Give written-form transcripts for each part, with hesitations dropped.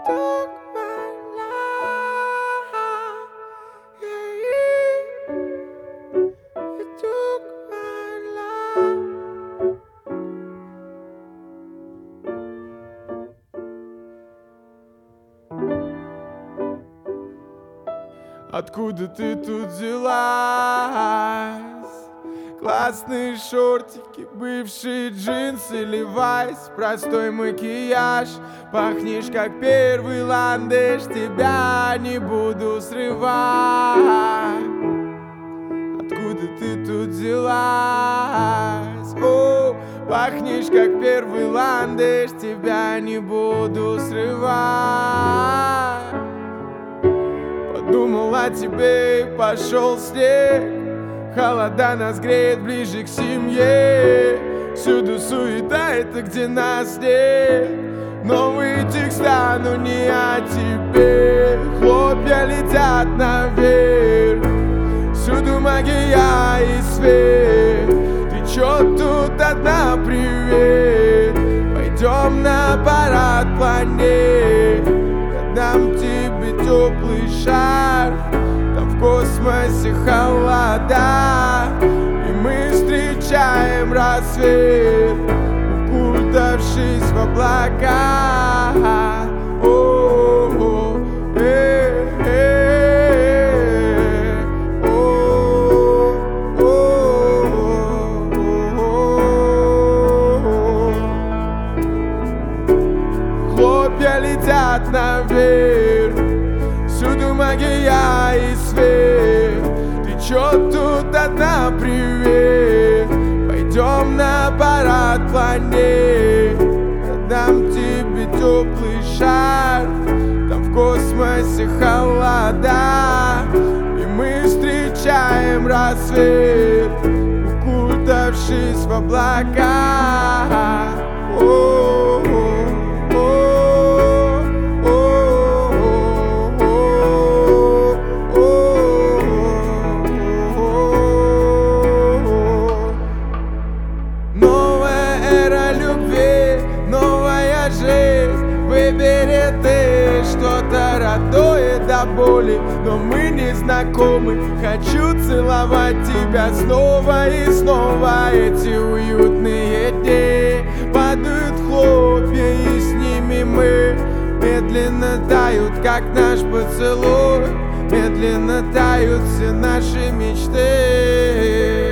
took my life. Yeah, you took my life. Откуда ты тут взялась? Классные шортики, бывшие джинсы, левайс, простой макияж. Пахнешь как первый ландыш, тебя не буду срывать. Откуда ты тут взялась? О, пахнешь как первый ландыш, тебя не буду срывать. Подумал о тебе и пошел снег. Холода нас греет ближе к семье. Всюду суета, это где нас нет. Новые текста, но не о тебе. Хлопья летят наверх. Всюду магия и свет. Ты чё тут одна, привет? Пойдем на парад планет. Я дам тебе теплый шар. Там в космосе холода, и мы встречаем рассвет, укутавшись в облака. О-о-о, хлопья летят наверх. Всюду магия и свет. Ты чё тут одна, привет? Пойдем на парад планет. Я дам тебе теплый шар. Там в космосе холода, и мы встречаем рассвет, укутавшись в облака. Выбери ты что-то родное до боли, но мы не знакомы. Хочу целовать тебя снова и снова. Эти уютные дни падают хлопья, и с ними мы медленно тают, как наш поцелуй. Медленно тают все наши мечты.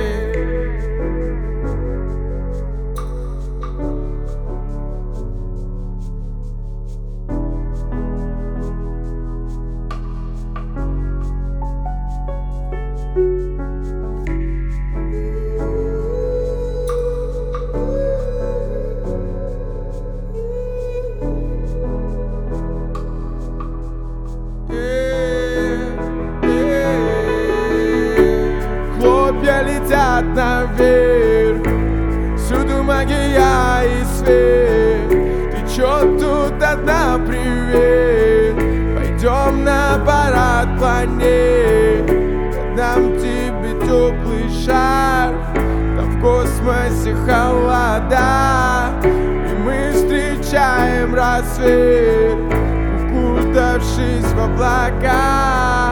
Хлопья летят наверх. Всюду магия и свет. Ты чё тут одна, привет? Пойдем на парад планет. Я дам тебе теплый шар. Там в космосе холода, и мы встречаем рассвет, укутавшись в облака.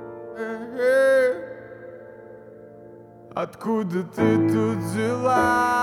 Откуда ты тут взялась?